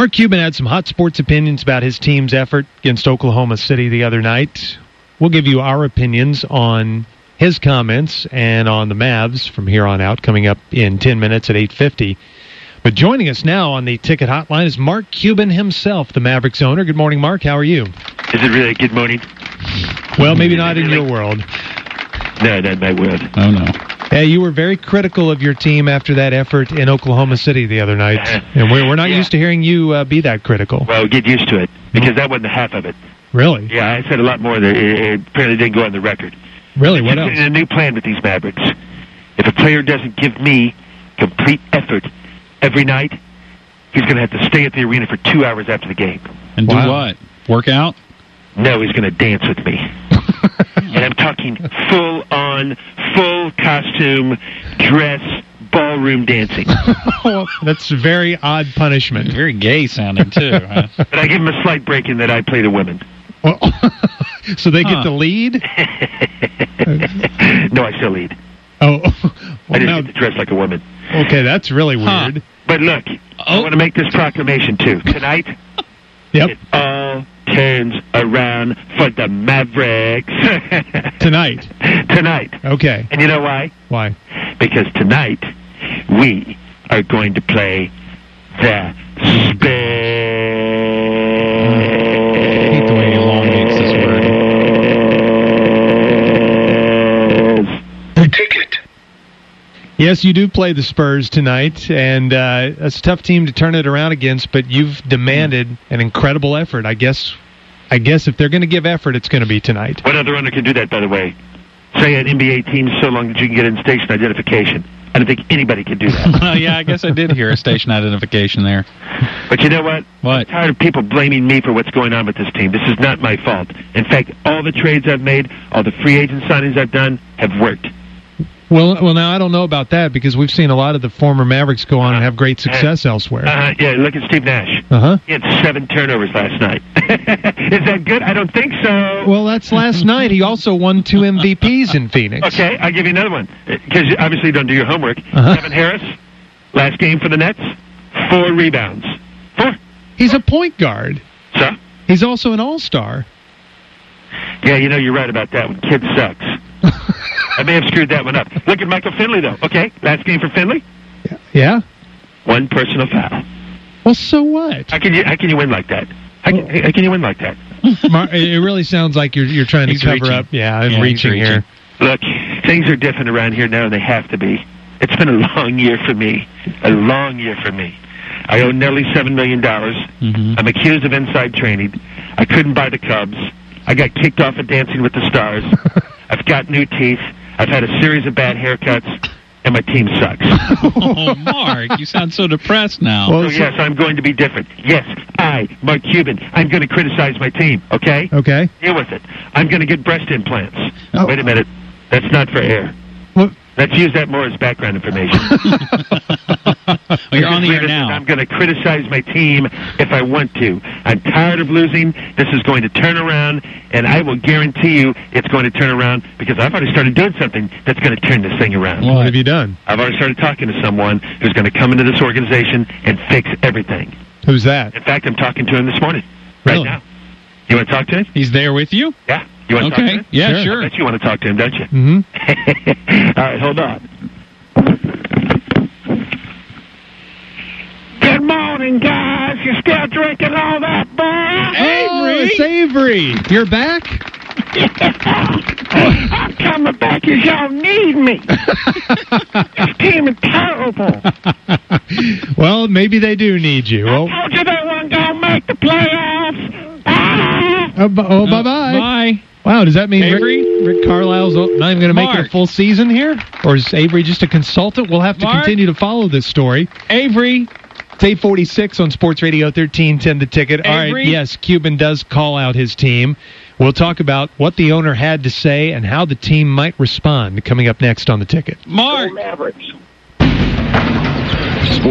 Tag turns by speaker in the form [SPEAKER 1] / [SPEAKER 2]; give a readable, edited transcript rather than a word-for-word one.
[SPEAKER 1] Mark Cuban had some hot sports opinions about his team's effort against Oklahoma City the other night. We'll give you our opinions on his comments and on the Mavs from here on out, coming up in 10 minutes at 8:50. But joining us now on the ticket hotline is Mark Cuban himself, the Mavericks owner. Good morning, Mark. How are you?
[SPEAKER 2] Is it really good morning?
[SPEAKER 1] Well, maybe not in your world.
[SPEAKER 2] No, not in my world.
[SPEAKER 3] Oh, no.
[SPEAKER 1] Hey, you were very critical of your team after that effort in Oklahoma City the other night. And we're not used to hearing you be that critical.
[SPEAKER 2] Well, get used to it, because that wasn't the half of it.
[SPEAKER 1] Really?
[SPEAKER 2] Yeah, I said a lot more that it apparently didn't go on the record.
[SPEAKER 1] Really? What else?
[SPEAKER 2] A new plan with these Mavericks. If a player doesn't give me complete effort every night, he's going to have to stay at the arena for 2 hours after the game.
[SPEAKER 3] And do what? Work out?
[SPEAKER 2] No, he's going to dance with me. And I'm talking full-on, full costume, dress, ballroom dancing.
[SPEAKER 1] That's a very odd punishment.
[SPEAKER 3] Very gay sounding, too. Huh?
[SPEAKER 2] But I give him a slight break in that I play the women.
[SPEAKER 1] Well, so they get the lead?
[SPEAKER 2] No, I still lead.
[SPEAKER 1] Oh,
[SPEAKER 2] I just get to dress like a woman.
[SPEAKER 1] Okay, that's really weird.
[SPEAKER 2] But look, I want to make this proclamation, too. Tonight, it all turns around for the Mavericks.
[SPEAKER 1] Tonight?
[SPEAKER 2] Tonight.
[SPEAKER 1] Okay.
[SPEAKER 2] And you know why?
[SPEAKER 1] Why?
[SPEAKER 2] Because tonight, we are going to play the
[SPEAKER 3] I hate the way he elongates this word.
[SPEAKER 2] The ticket.
[SPEAKER 1] Yes, you do play the Spurs tonight, and it's a tough team to turn it around against, but you've demanded an incredible effort. I guess if they're going to give effort, it's going to be tonight.
[SPEAKER 2] What other owner can do that, by the way? Say an NBA team so long that you can get in station identification. I don't think anybody can do that.
[SPEAKER 3] Yeah, I guess I did hear a station identification there.
[SPEAKER 2] But you know what?
[SPEAKER 3] What?
[SPEAKER 2] I'm tired of people blaming me for what's going on with this team. This is not my fault. In fact, all the trades I've made, all the free agent signings I've done have worked.
[SPEAKER 1] Well, now I don't know about that because we've seen a lot of the former Mavericks go on and have great success elsewhere.
[SPEAKER 2] Yeah, look at Steve Nash. He had 7 turnovers last night. Is that good? I don't think so.
[SPEAKER 1] Well, that's last night. He also won 2 MVPs in Phoenix.
[SPEAKER 2] Okay, I'll give you another one because you obviously don't do your homework. Kevin Harris, last game for the Nets, 4 rebounds. 4.
[SPEAKER 1] He's a point guard.
[SPEAKER 2] So?
[SPEAKER 1] He's also an all-star.
[SPEAKER 2] Yeah, you know, you're right about that one. Kid sucks. I may have screwed that one up. Look at Michael Finley, though. Okay, last game for Finley?
[SPEAKER 1] Yeah?
[SPEAKER 2] 1 personal foul.
[SPEAKER 1] Well, so what?
[SPEAKER 2] How can you win like that? How can you win like that?
[SPEAKER 1] It really sounds like you're trying to cover up. Yeah, and reaching here.
[SPEAKER 2] Look, things are different around here now, and they have to be. It's been a long year for me. A long year for me. I owe nearly $7 million. I'm accused of inside trading. I couldn't buy the Cubs. I got kicked off of Dancing with the Stars. I've got new teeth. I've had a series of bad haircuts, and my team sucks.
[SPEAKER 3] Oh, Mark, you sound so depressed now.
[SPEAKER 2] Well, so yes, I'm going to be different. Yes, Mark Cuban, I'm going to criticize my team, okay?
[SPEAKER 1] Okay.
[SPEAKER 2] Deal with it. I'm going to get breast implants.
[SPEAKER 1] Oh.
[SPEAKER 2] Wait a minute. That's not for air.
[SPEAKER 1] What?
[SPEAKER 2] Let's use that more as background information.
[SPEAKER 3] Well, you're on the air now.
[SPEAKER 2] I'm going to criticize my team if I want to. I'm tired of losing. This is going to turn around, and I will guarantee you it's going to turn around because I've already started doing something that's going to turn this thing around.
[SPEAKER 1] What have you done?
[SPEAKER 2] I've already started talking to someone who's going to come into this organization and fix everything.
[SPEAKER 1] Who's that?
[SPEAKER 2] In fact, I'm talking to him this morning.
[SPEAKER 1] Really?
[SPEAKER 2] Right now. You want to talk to him?
[SPEAKER 3] He's there with you?
[SPEAKER 2] Yeah. You want to talk to him?
[SPEAKER 3] Yeah, sure.
[SPEAKER 2] I bet you want to talk to him, don't you?
[SPEAKER 1] Mm-hmm.
[SPEAKER 2] All right, hold on. Good morning, guys. You still drinking all that beer?
[SPEAKER 1] Avery! It's Avery! You're back?
[SPEAKER 2] I'm coming back as y'all need me. This team is terrible.
[SPEAKER 1] Well, maybe they do need you.
[SPEAKER 2] I told you they weren't going to make the playoffs.
[SPEAKER 1] Bye-bye.
[SPEAKER 3] Bye.
[SPEAKER 1] Wow, does that mean
[SPEAKER 3] Avery?
[SPEAKER 1] Rick Carlisle's not even going to make it a
[SPEAKER 3] Mark.
[SPEAKER 1] full season here? Or is Avery just a consultant? We'll have to continue to follow this story.
[SPEAKER 3] Avery.
[SPEAKER 1] It's 8:46 on Sports Radio 1310 The Ticket. All right, yes, Cuban does call out his team. We'll talk about what the owner had to say and how the team might respond coming up next on The Ticket.
[SPEAKER 3] Mark.
[SPEAKER 2] Mavericks.